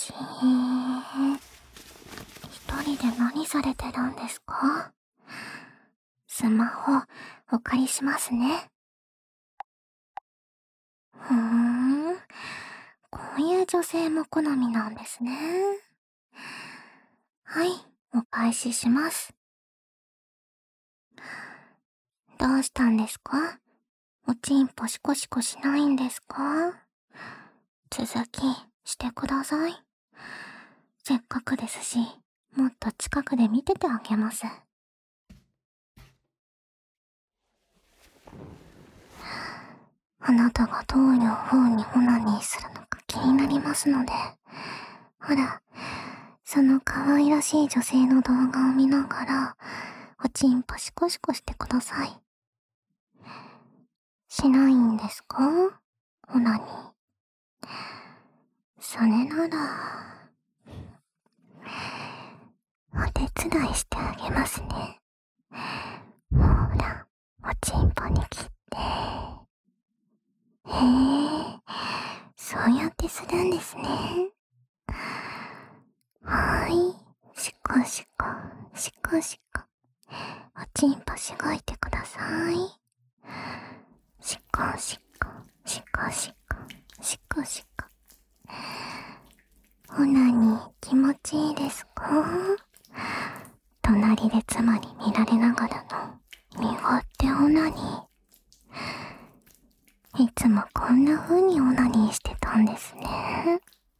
しー。一人で何されてるんですか？スマホお借りしますね。こういう女性も好みなんですね。はい、お返しします。どうしたんですか？おちんぽシコシコしないんですか？続きしてください。せっかくですし、もっと近くで見ててあげます。あなたがどういう風にオナニーするのか気になりますので、ほら、その可愛らしい女性の動画を見ながら、おちんぽシコシコしてください。しないんですか？オナニー。それなら、お手伝いしてあげますね。ほら、おちんぽに切って。へえ、そうやってするんですね。はーい、シコシコ、シコシコ。おちんぽしごいてください。シコシコ、シコシコ、シコシコ。オナニー気持ちいいですか？隣で妻に見られながらの身勝手オナニー。いつもこんな風にオナニーしてたんですね。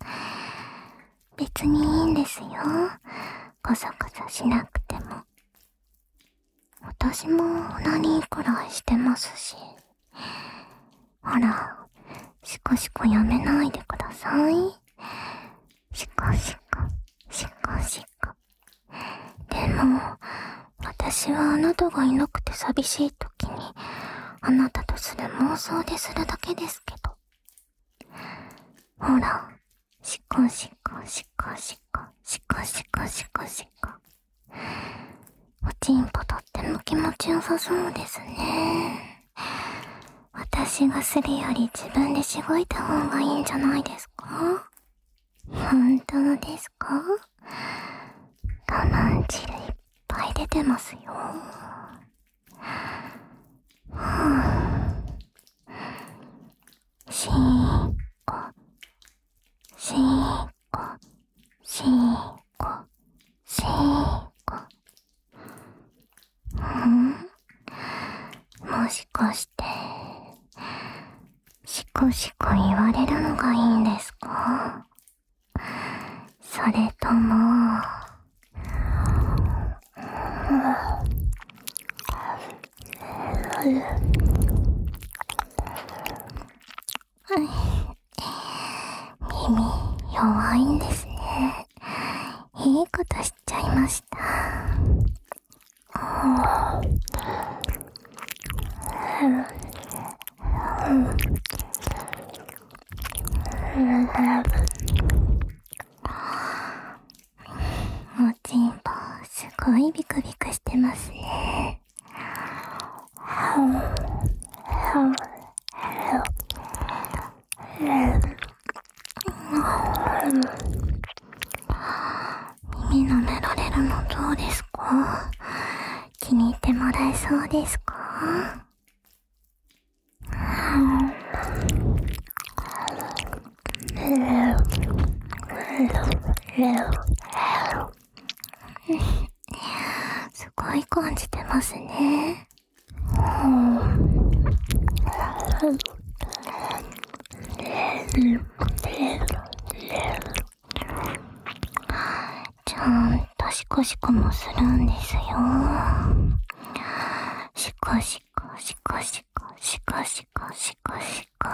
別にいいんですよ。こそこそしなくても。私もオナニーくらいしてますし。ほら、シコシコやめないでください。シコシコ、シコシコ。でも、私はあなたがいなくて寂しい時に、あなたとする妄想でするだけですけど。ほら、シコシコ、シコシコ、シコシコ、シコシコ。おちんぽとっても気持ちよさそうですね。私がするより自分でしごいた方がいいんじゃないですか？本当ですか？我慢汁いっぱい出てますよ。しーこ、しーこ、しーこ、しーこ。もしかして、シコシコ言われるのがいいんですか？それとも、耳弱いんですね。いいことしちゃいました。おちんぽすごいビクビクしてますね。耳舐められるのどうですか？気に入ってもらえそうですか？すごい感じてますね。ちゃんとシコシコもするんですよ。シコシコ、シコシコ、シコシコ、シコシコ。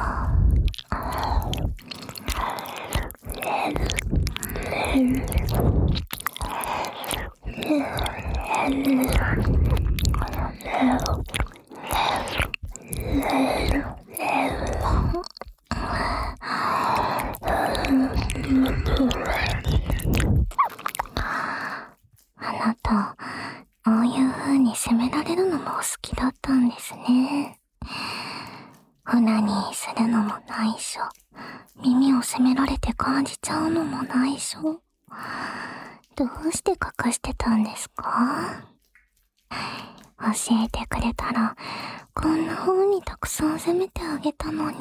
あなた、ああいう風に責められるのもお好きだったんですね。 オナニーするのも内緒。耳を責められて感じちゃうのも内緒。どうして隠してたんですか？教えてくれたら、こんな風にたくさん責めてあげたのに。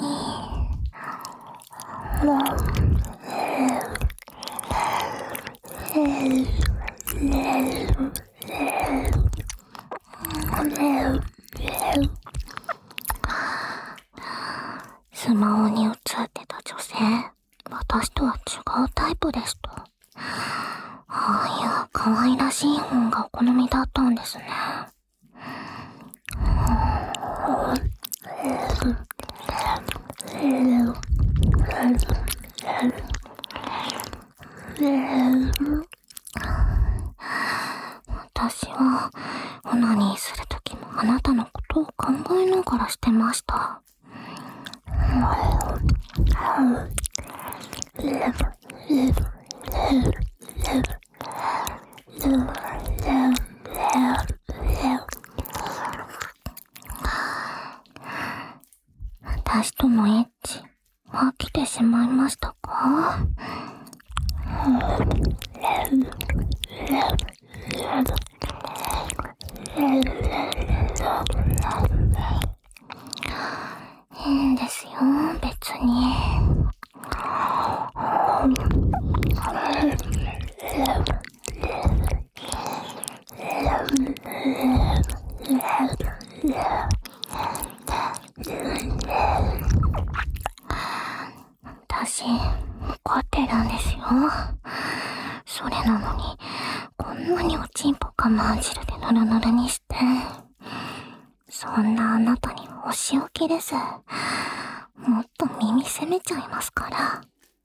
スマホに映ってた女性、私とは違うタイプですと。ああいう可愛らしい方がお好みだったんですね。私はオナニーするときもあなたのことを考えながらしてました。私とのエッチ飽きてしまいましたか？変ですよ、別に。私、怒ってるんですよ。それなのに、こんなにおちんぽ我慢汁でぬるぬるにして。そんなあなたにお仕置きです。もっと耳責めちゃいますから。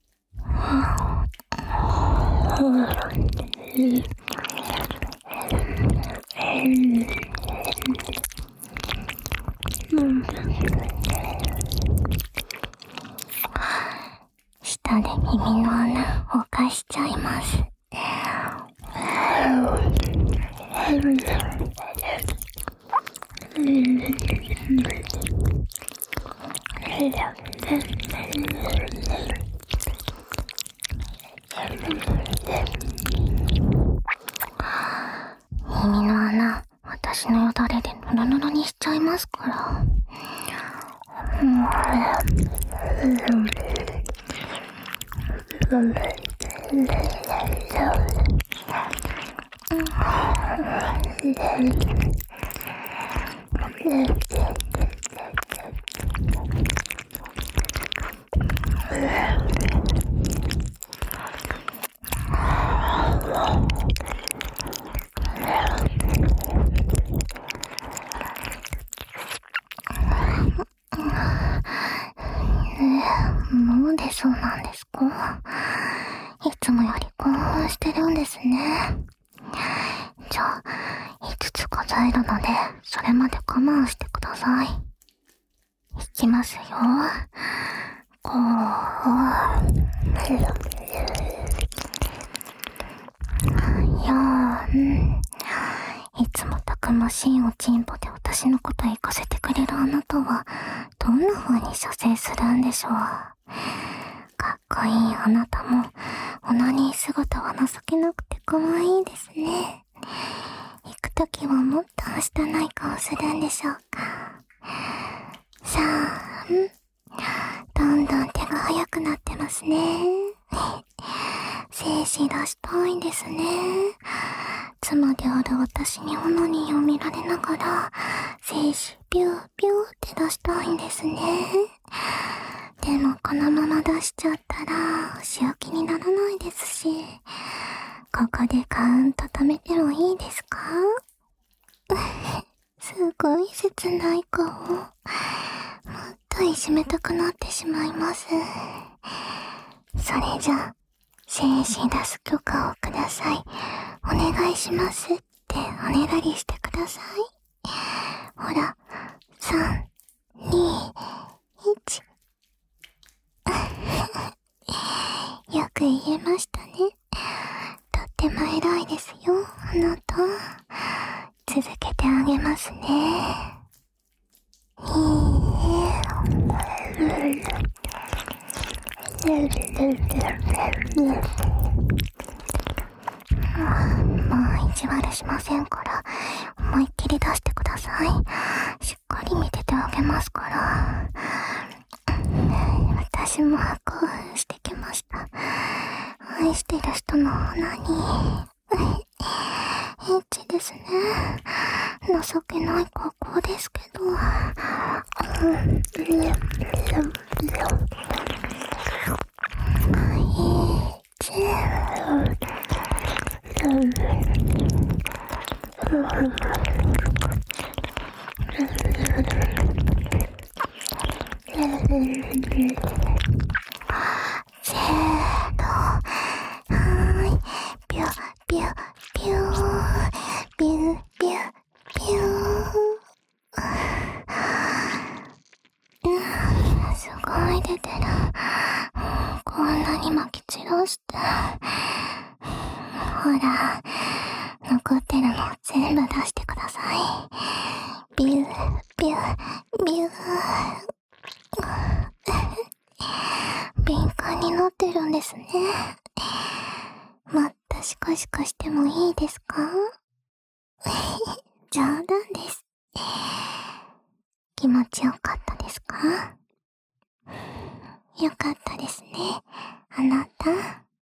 舌で耳の穴を犯しちゃいます。耳の穴、私のよだれでぬるぬるにしちゃいますから。なんでそうなんですか？いつもより興奮してるんですね。じゃあ、5つ数えるので、それまで我慢してください。いきますよ。4。いつもたくましいおちんぽで私のこと行かせてくれるあなたは、どんな風に射精するんでしょう。かっこいいあなたも、オナニー姿は情けなくて可愛いですね。行くときはもっとはしたない顔するんでしょうか。3。どんどん手が速くなってますね。精子出したいんですね。妻である私にオナニーを見られながら、精子ビュービューって出したいんですね。でもこのまま出しちゃったら、お仕置きにならないですし、ここでカウント貯めてもいいですか？すごい切ない顔。もっといじめたくなってしまいます。それじゃ、精子出す許可をください。お願いしますっておねだりしてください。ほら、3、2、1。よく言えましたね。とっても偉いですよ、あなた。続けてあげますね。いいね。 もう意地悪しませんから、思いっきり出してください。しっかり見ててあげますから。私も興奮してきました。愛してる人の鼻にエッチですね。情けない格好ですけど。せーの。はい。ピュピュピュー。ピュピュピュー。すごい出てる。こんなに撒き散らして。ほら、残ってるの全部出してください。ビュービュービュー。敏感になってるんですね。もっとシコシコしてもいいですか？冗談です。気持ちよかったですか？よかったですね、あなた。